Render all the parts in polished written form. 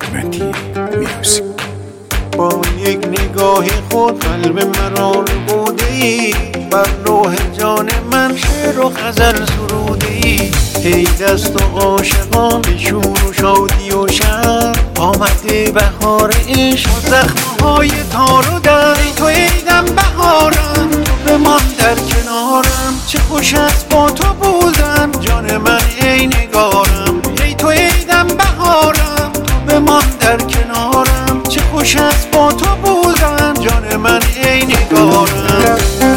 حکمتی میوزیک. با یک نگاه خود قلب مرا رو بودی، بر لوح جان من شعر و غزل سرودی. ای دست و عاشقان به شور و شادی و شر، آمده بهار عشق و زخمهای تار و در. ای تو ایدم بهارم، تو بمان در کنارم، چه خوش است با تو بودن جان من ای نگارم. ای تو ایدم بهارم، تو بمان در کنارم، چه خوش است با تو بودن جان من ای نگارم.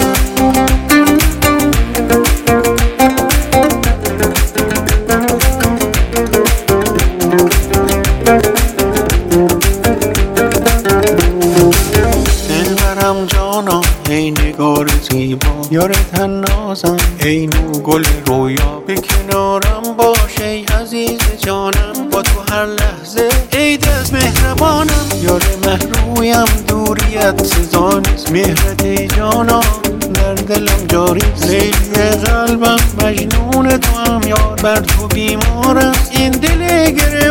دلبرم جانا ای نگار زیبا، یار تنازم ای نوگل رویا. به کنارم باش ای عزیز جانم، با تو هر لحظه ای دست مهربانم. یار محرویم دوریت سزا نیست، مهرت ای جانا در دلم جاری. لیلی قلبم مجنون تو هم یار، بر تو بیمارم این دل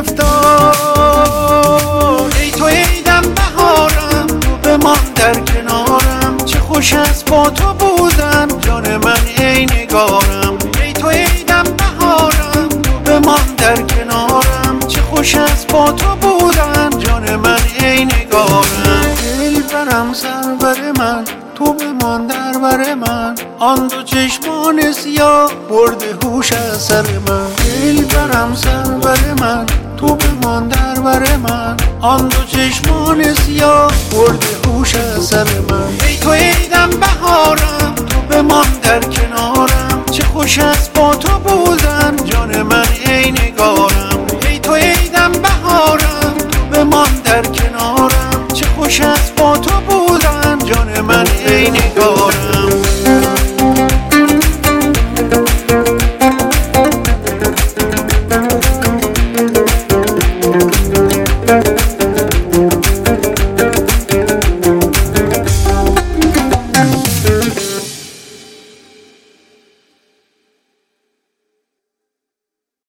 گرفتار. ای تو ایدم بهارم، تو بمان در کنارم، چه خوش است با تو بودن جان من ای نگارم. ای تو ایدم بهارم، تو بمان در کنارم، چه خوش است با تو بودن جان من ای نگارم. دلبرم سرور من، تو بمان در بر من، آن دو چشمان سیاه برده هوش از سر من. دلبرم سرور من، تو بمان در بر من، آن دو چشمان سیاه برده هوش از سر من. ای تو ایدم بهارم، تو بمان در کنارم، چه خوش است با تو بودن جان من ای